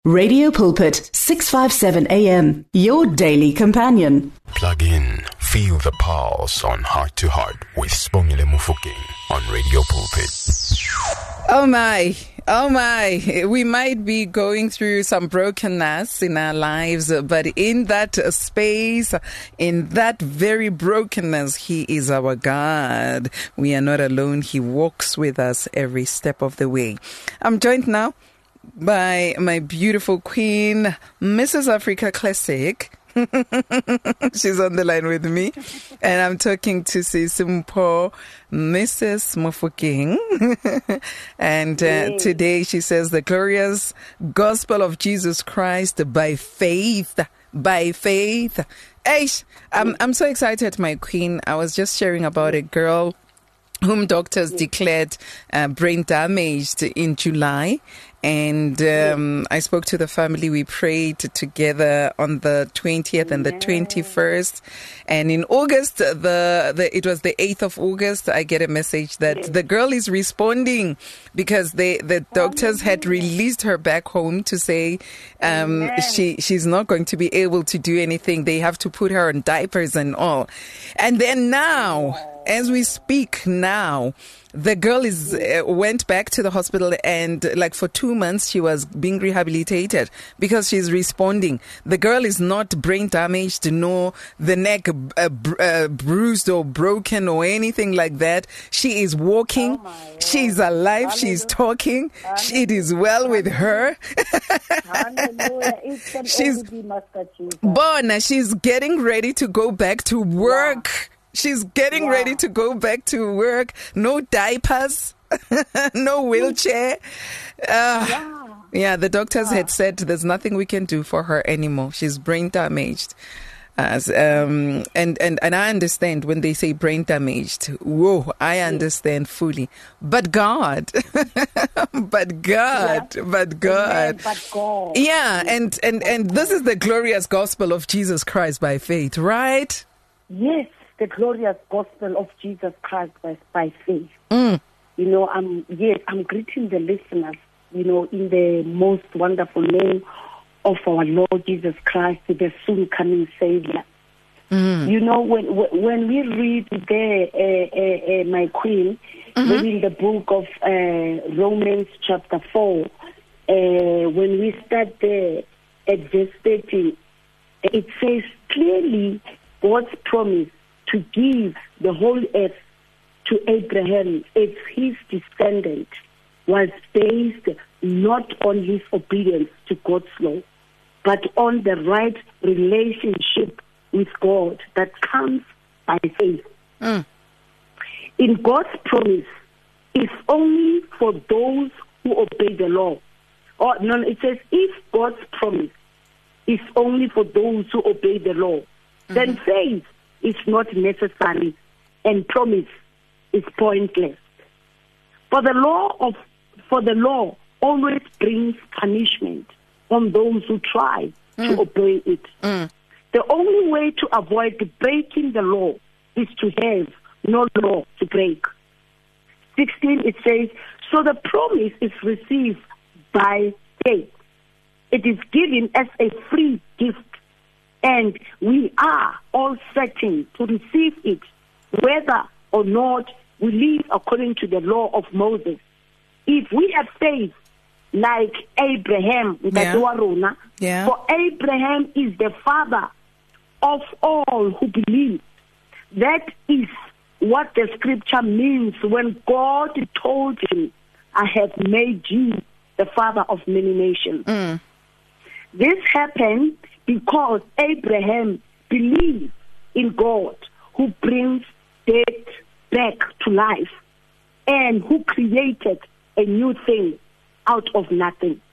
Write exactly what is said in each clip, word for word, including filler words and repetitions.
Radio Pulpit, six fifty-seven A M, your daily companion. Plug in, feel the pulse on Heart to Heart with Sibongile Mofokeng on Radio Pulpit. Oh my, oh my, we might be going through some brokenness in our lives, but in that space, in that very brokenness, He is our God. We are not alone. He walks with us every step of the way. I'm joined now by my beautiful queen, Missus Africa Classic. She's on the line with me, and I'm talking to Simpho, Missus Mofokeng. And uh, today she says the glorious gospel of Jesus Christ by faith, by faith. Eish, I'm I'm so excited, my queen. I was just sharing about a girl whom doctors declared uh, brain damaged in July. And um, I spoke to the family. We prayed together on the twentieth and the twenty-first. And in August, the, the it was the eighth of August, I get a message that the girl is responding because they, the doctors had released her back home to say um, she she's not going to be able to do anything. They have to put her on diapers and all. And then now, as we speak now, the girl is uh, went back to the hospital, and like for two months she was being rehabilitated because she's responding. The girl is not brain damaged, nor the neck uh, br- uh, bruised or broken or anything like that. She is walking. Oh, she's alive. Hallelujah. She's talking. Hallelujah. It is well with her. She's born. She's getting ready to go back to work. Wow. She's getting yeah. ready to go back to work. No diapers, no wheelchair. Uh, yeah. yeah, the doctors yeah. had said there's nothing we can do for her anymore. She's brain damaged. As, um, and, and, and I understand when they say brain damaged. Whoa, I understand fully. But God, but God, yeah. but God. Amen, but God. Yeah, and, and, and this is the glorious gospel of Jesus Christ by faith, right? Yes. The glorious gospel of Jesus Christ by, by faith. Mm. You know, I'm yes, I'm greeting the listeners, you know, in the most wonderful name of our Lord Jesus Christ, the soon coming Savior. Mm. You know, when when we read there, uh, uh, uh, my queen, mm-hmm. reading the book of uh, Romans chapter four, uh, when we start there at verse thirteen, it says clearly God's promise to give the whole earth to Abraham as his descendant was based not on his obedience to God's law, but on the right relationship with God that comes by faith. Mm. In God's promise, it's only for those who obey the law. Or no, it says if God's promise is only for those who obey the law, mm-hmm. then faith is not necessary, and promise is pointless. For the law of for the law always brings punishment on those who try mm. to obey it. Mm. The only way to avoid breaking the law is to have no law to break. sixteen, it says, so the promise is received by faith. It is given as a free gift, and we are all certain to receive it, whether or not we live according to the law of Moses. If we have faith like Abraham, yeah. Yeah. for Abraham is the father of all who believe. That is what the scripture means when God told him, I have made you the father of many nations. Mm. This happened because Abraham believed in God, who brings dead back to life and who created a new thing out of nothing.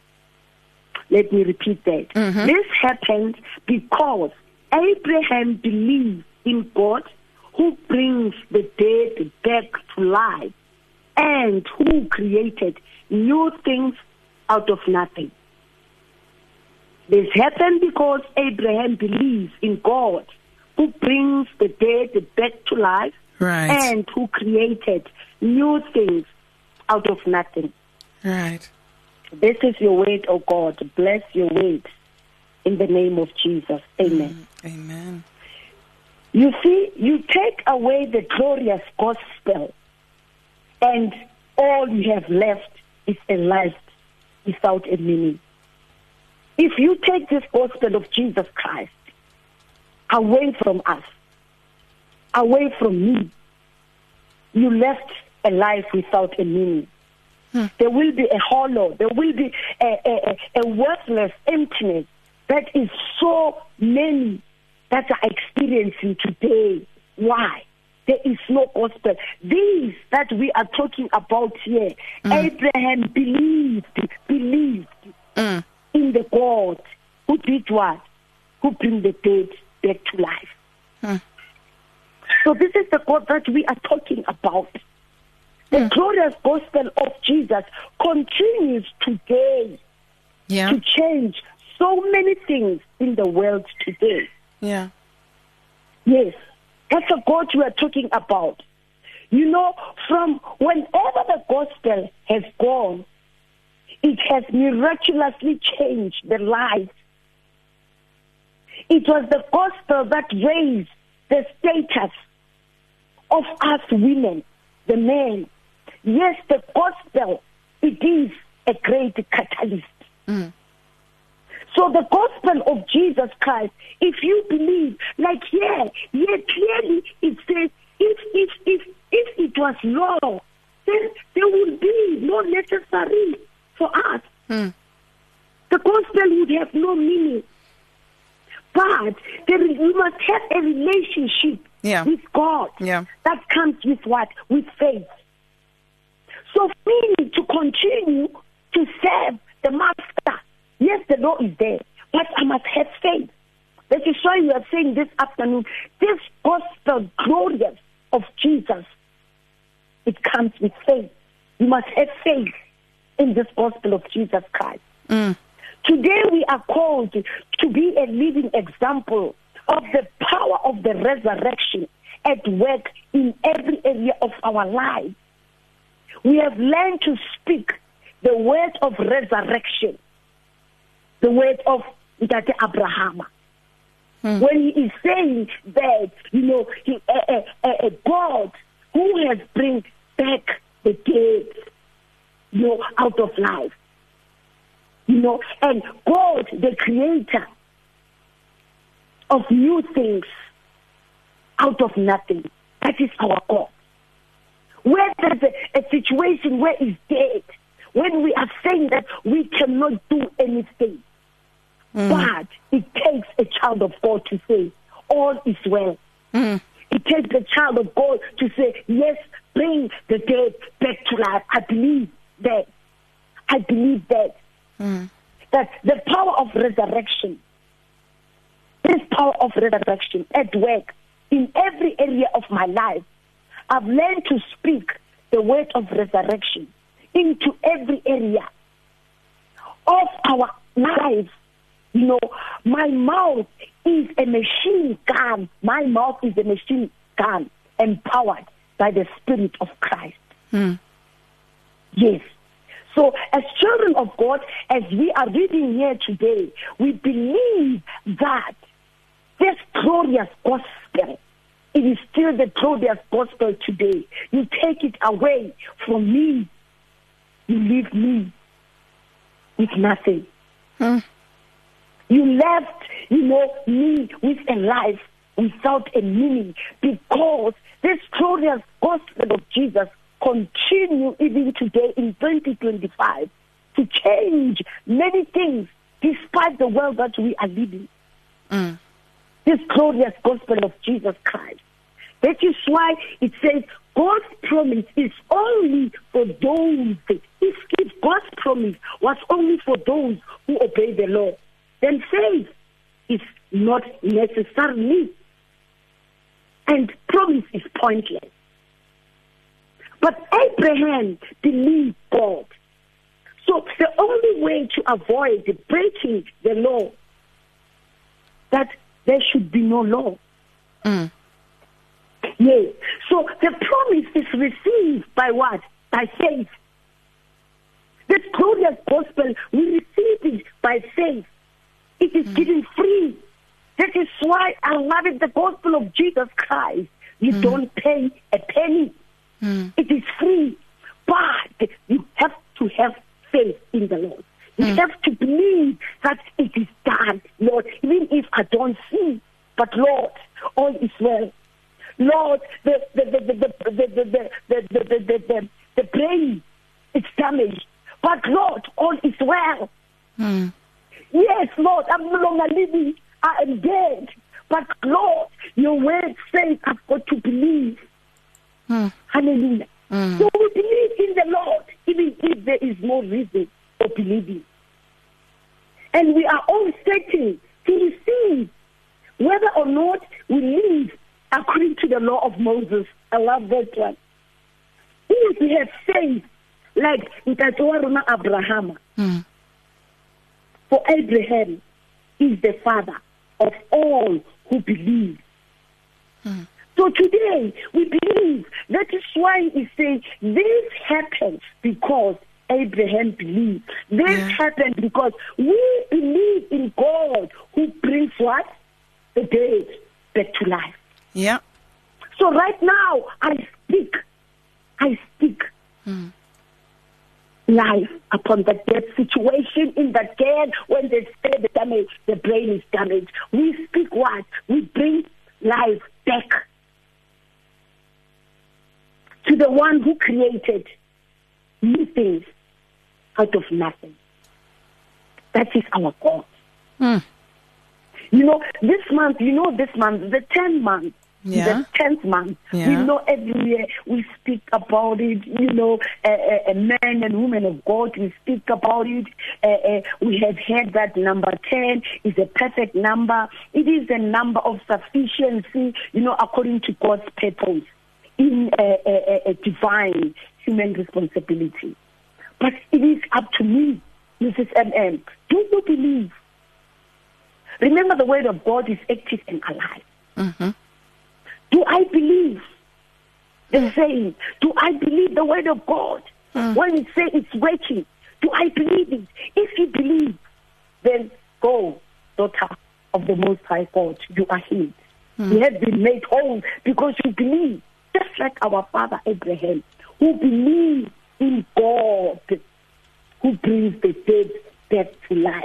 Let me repeat that. Mm-hmm. This happened because Abraham believed in God, who brings the dead back to life and who created new things out of nothing. This happened because Abraham believes in God, who brings the dead back to life, right. and who created new things out of nothing. Right. This is your word, O God. Bless your word in the name of Jesus. Amen. Mm, amen. You see, you take away the glorious gospel, and all you have left is a life without a meaning. If you take this gospel of Jesus Christ away from us, away from me, you left a life without a meaning. Hmm. There will be a hollow, there will be a, a, a worthless emptiness that is so many that are experiencing today. Why? There is no gospel. These that we are talking about here, mm. Abraham believed, believed mm. in the God who did what? Who bring the dead back to life. Mm. So this is the God that we are talking about. The mm. glorious gospel of Jesus continues today yeah. to change so many things in the world today. Yeah. Yes. That's the God we are talking about. You know, from whenever the gospel has gone, it has miraculously changed the lives. It was the gospel that raised the status of us women, the men. Yes, the gospel, it is a great catalyst. Mm. So the gospel of Jesus Christ, if you believe, like here, here clearly it says, if if if if it was law, then there would be no necessary for us. Mm. The gospel would have no meaning. But there is, we must have a relationship yeah. with God yeah. that comes with what? With faith. So we need to continue to serve the master. Yes, the law is there, but I must have faith. That is why we are saying this afternoon, this gospel glorious of Jesus, it comes with faith. You must have faith in this gospel of Jesus Christ. Mm. Today we are called to be a living example of the power of the resurrection at work in every area of our lives. We have learned to speak the word of resurrection, the word of Ndate Abraham. Hmm. When he is saying that, you know, he, a, a, a God who has bring back the dead, you know, out of life. You know, and God, the creator of new things out of nothing. That is our God. Where there's a, a situation where it's dead, when we are saying that we cannot do anything, mm. but it takes a child of God to say, all is well. Mm. It takes a child of God to say, yes, bring the dead back to life. I believe that. I believe that. Mm. That the power of resurrection, this power of resurrection at work in every area of my life, I've learned to speak the word of resurrection into every area of our lives. You know, my mouth is a machine gun. My mouth is a machine gun empowered by the Spirit of Christ. Hmm. Yes. So as children of God, as we are reading here today, we believe that this glorious gospel, it is still the glorious gospel today. You take it away from me, you leave me with nothing. Hmm. You left, you know, me with a life without a meaning, because this glorious gospel of Jesus continue even today in twenty twenty-five to change many things despite the world that we are living. Mm. This glorious gospel of Jesus Christ. That is why it says God's promise is only for those. If, if God's promise was only for those who obey the law, then faith is not necessarily, and promise is pointless. But Abraham believed God. So the only way to avoid breaking the law, that there should be no law. Mm. Yes. So the promise is received by what? By faith. This glorious gospel, we receive it by faith. It is mm. given free. That is why I love it, the gospel of Jesus Christ. You mm. don't pay a penny. Mm. It is free. But you have to have faith in the Lord. You mm. have to believe that it is done, Lord, even if I don't see. But Lord, all is well. Lord, the the the the the the the the, the, the, the, the, the brain is damaged. But Lord, all is well. Mm. Yes, Lord, I'm no longer living. I am dead. But Lord, your word says I've got to believe. Mm. Hallelujah. Mm. So we believe in the Lord, even if there is no reason for believing. And we are all certain to receive, whether or not we live according to the law of Moses. I love that one. If we have faith, like Ntatoruna Abraham, mm. for Abraham is the father of all who believe. Mm. So today, we believe. That is why he says this happened because Abraham believed. This yeah. happened because we believe in God who brings what? The dead back to life. Yeah. So right now, I speak. I speak mm. life upon that dead situation in that dead when they say the damage, the brain is damaged. We speak what? We bring life back to the one who created new things out of nothing. That is our God. Mm. You know, this month, you know, this month, the tenth month, yeah. the tenth month, yeah. we know every year we speak about it, you know, uh, uh, uh, men and women of God, we speak about it. Uh, uh, we have heard that number ten is a perfect number. It is a number of sufficiency, you know, according to God's purpose in a, a, a divine human responsibility. But it is up to me, Missus M M. Do you believe? Remember, the word of God is active and alive. Mm-hmm. Do I believe the saying? Do I believe the word of God? Mm. When it says it's working, do I believe it? If you believe, then go, daughter of the Most High God. You are healed. Mm. You have been made whole because you believe. Just like our father Abraham, who believed in God, who brings the dead back to life,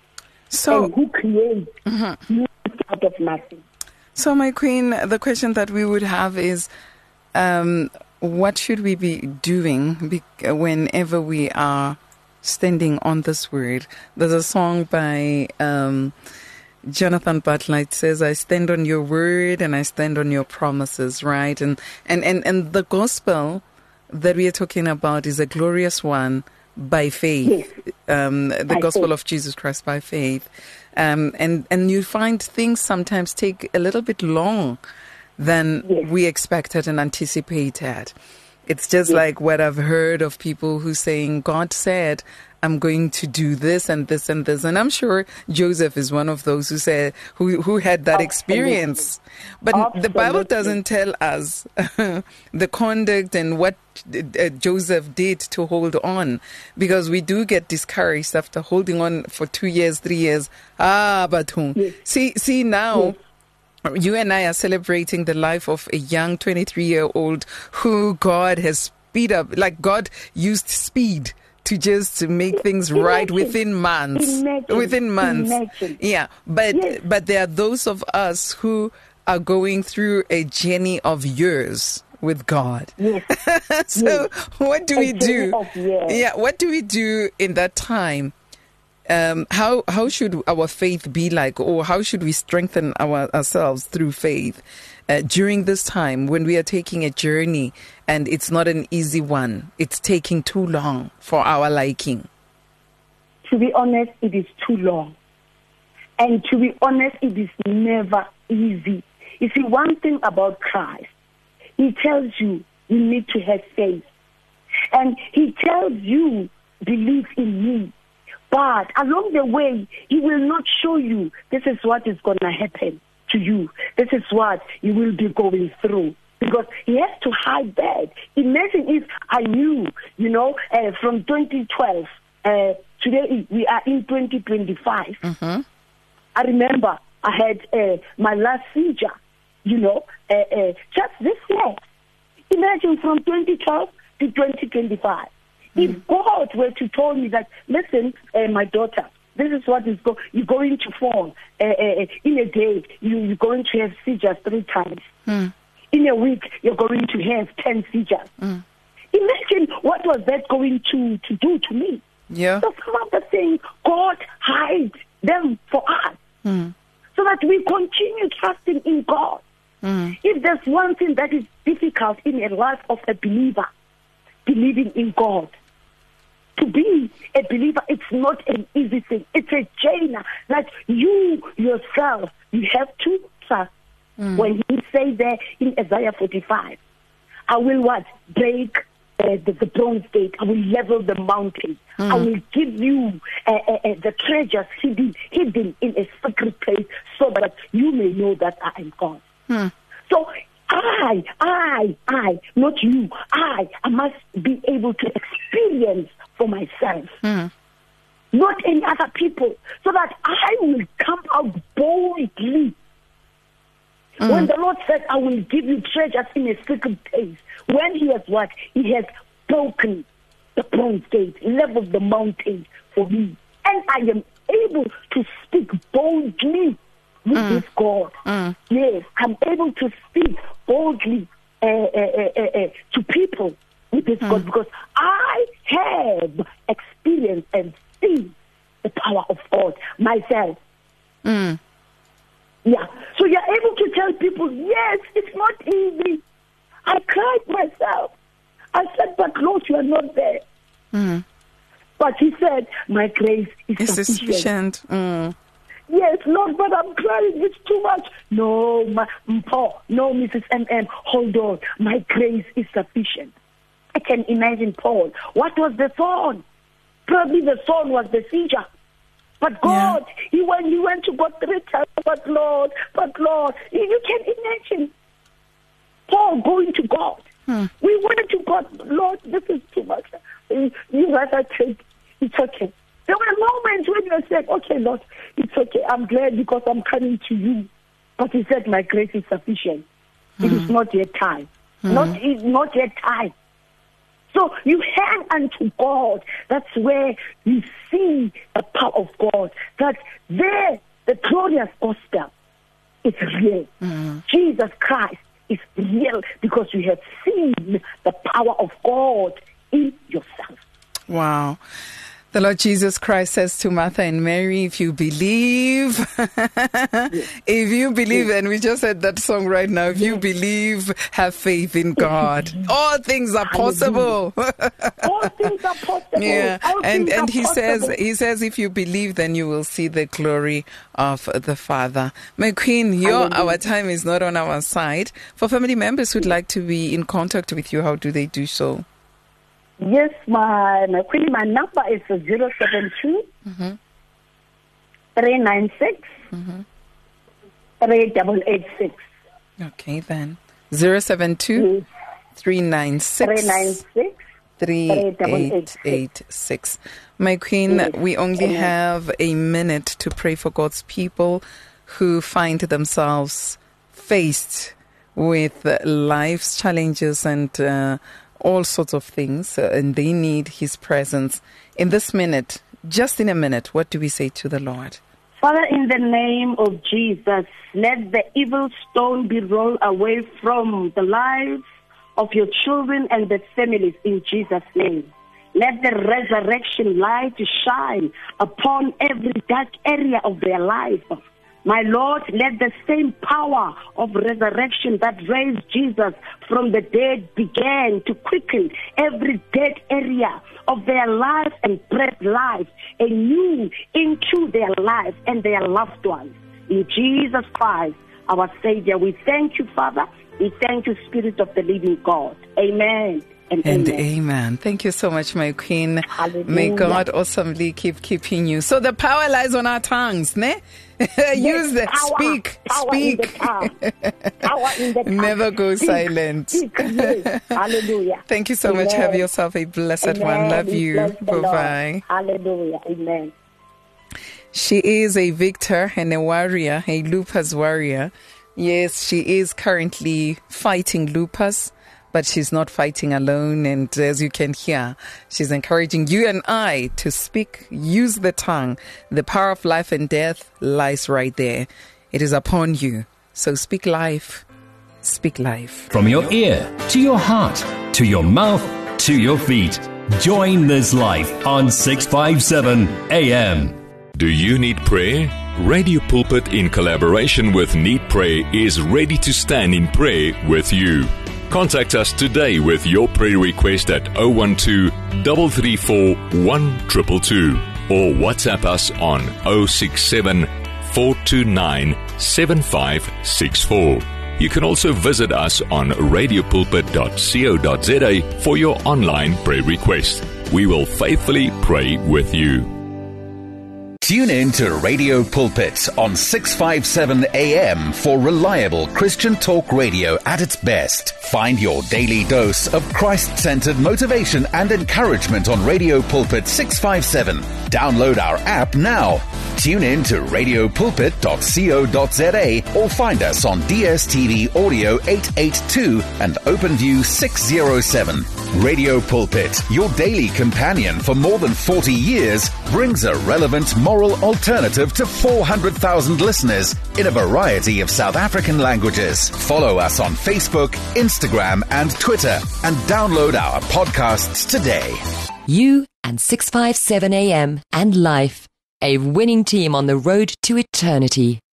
so and who creates mm-hmm. out of nothing. So, my queen, the question that we would have is, um, what should we be doing be- whenever we are standing on this word? There's a song by Um, Jonathan Butler. It says, I stand on your word and I stand on your promises, right? And, and, and, and the gospel that we are talking about is a glorious one by faith, yes. um, the by gospel faith. Of Jesus Christ by faith. Um, and, and you find things sometimes take a little bit long than yes. we expected and anticipated. It's just yes. like what I've heard of people who saying, God said, I'm going to do this and this and this. And I'm sure Joseph is one of those who said, who, who had that Absolutely. Experience. But Absolutely. The Bible doesn't tell us the conduct and what uh, Joseph did to hold on, because we do get discouraged after holding on for two years, three years. Ah, but yes. see, see now, yes. you and I are celebrating the life of a young twenty-three-year-old who God has speed up, like God used speed to just to make things Imagine. Right within months. Imagine. Within months. Imagine. Yeah. But yes. but there are those of us who are going through a journey of years with God. Yes. so yes. what do a we do? Of years. Yeah, what do we do in that time? Um, how how should our faith be like, or how should we strengthen our, ourselves through faith uh, during this time when we are taking a journey and it's not an easy one? It's taking too long for our liking. To be honest, it is too long. And to be honest, it is never easy. You see, one thing about Christ, he tells you you need to have faith. And he tells you, believe in me. But along the way, he will not show you this is what is going to happen to you. This is what you will be going through. because he has to hide that. Imagine if I knew, you know, uh, from twenty twelve, uh, today we are in twenty twenty-five. Mm-hmm. I remember I had uh, my last seizure, you know, uh, uh, just this year. Imagine from twenty twelve to twenty twenty-five. Mm-hmm. If God were to tell me that, listen, uh, my daughter, this is what is go- you're going to fall. Uh, uh, in a day, you, you're going to have seizures three times. Mm. In a week, you're going to have ten seizures. Mm. Imagine what was that going to, to do to me. Yeah. So some of the things, God hides them for us. Mm. So that we continue trusting in God. Mm. If there's one thing that is difficult in the life of a believer, believing in God. To be a believer, it's not an easy thing. It's a journey. Like you yourself, you have to trust. Mm. When he says there in Isaiah forty-five, I will what? Break uh, the, the bronze gate. I will level the mountain. Mm. I will give you uh, uh, uh, the treasures hidden, hidden in a secret place so that you may know that I am God. Mm. So I, I, I, not you, I, I must be able to experience for myself, mm. not any other people, so that I will come out boldly. Mm. When the Lord said, I will give you treasures in a secret place, when he has what? He has broken the bronze gate, leveled the mountain for me. And I am able to speak boldly with mm. this God. Mm. Yes, I'm able to speak boldly uh, uh, uh, uh, to people with this mm. God, because I have experienced and seen the power of God myself. Mm. Yeah, so you're able to tell people, yes, it's not easy. I cried myself. I said, but Lord, you are not there. Mm. But he said, my grace is it's sufficient. sufficient. Mm. Yes, Lord, but I'm crying. It's too much. No, my, Paul, no, Missus M M, hold on. My grace is sufficient. I can imagine Paul. What was the thorn? Probably the thorn was the seizure. But God, yeah. he went, he went to God three times. But Lord, but Lord, you, you can imagine Paul going to God. Hmm. We went to God, Lord, this is too much. You rather take, it's okay. There were moments when you said, okay, Lord, it's okay. I'm glad because I'm coming to you. But he said, my grace is sufficient. Hmm. It is not yet time. Hmm. Not, it's not yet time. So you hang unto God. That's where you see the power of God. That there, the glorious gospel is real. Mm. Jesus Christ is real because you have seen the power of God in yourself. Wow. The Lord Jesus Christ says to Martha and Mary, if you believe, yes. if you believe, yes. and we just said that song right now, if yes. you believe, have faith in God. All things are possible. All things are possible. Yeah. All and and he possible. says, he says, if you believe, then you will see the glory of the Father. My Queen, your, our time is not on our side. For family members who'd like to be in contact with you, how do they do so? Yes, my my queen, my number is zero seven two mm-hmm. three nine six mm-hmm. three double eight six. Okay, then zero seven two three nine six three nine six three eight eight six. My Queen, yes. we only Amen. have a minute to pray for God's people who find themselves faced with life's challenges and uh, all sorts of things, uh, and they need his presence. In this minute, just in a minute, what do we say to the Lord? Father, in the name of Jesus, let the evil stone be rolled away from the lives of your children and their families in Jesus' name. Let the resurrection light shine upon every dark area of their life. My Lord, let the same power of resurrection that raised Jesus from the dead begin to quicken every dead area of their life and breathe life anew into their lives and their loved ones. In Jesus Christ, our Savior, we thank you, Father. We thank you, Spirit of the living God. Amen. and, And amen. amen. Thank you so much, my queen. Hallelujah. May God awesomely keep keeping you. So the power lies on our tongues, ne? Use the Power, speak, power in the speak. tongue. Power in the tongue. Never go Speak, silent. speak, yes. Hallelujah. Thank you so much. Amen. Have yourself a blessed Amen. one. Love We you. bless the Lord. Bye-bye. Hallelujah. Amen. She is a victor and a warrior, a lupus warrior. Yes, she is currently fighting lupus, but she's not fighting alone. And as you can hear, she's encouraging you and I to speak, use the tongue. The power of life and death lies right there. It is upon you. So speak life. Speak life. From your ear to your heart, to your mouth, to your feet. Join this life on six fifty-seven A M. Do you need prayer? Radio Pulpit, in collaboration with Need Prayer, is ready to stand in prayer with you. Contact us today with your prayer request at zero one two, three three four, one two two two or WhatsApp us on zero six seven, four two nine, seven five six four. You can also visit us on radio pulpit dot co dot za for your online prayer request. We will faithfully pray with you. Tune in to Radio Pulpit on six fifty-seven A M for reliable Christian talk radio at its best. Find your daily dose of Christ-centered motivation and encouragement on Radio Pulpit six fifty-seven. Download our app now. Tune in to radio pulpit dot co dot za or find us on D S T V Audio eight eighty-two and OpenView six oh seven. Radio Pulpit, your daily companion for more than forty years, brings a relevant moral alternative to four hundred thousand listeners in a variety of South African languages. Follow us on Facebook, Instagram, and Twitter, and download our podcasts today. You and six fifty-seven A M and Life, a winning team on the road to eternity.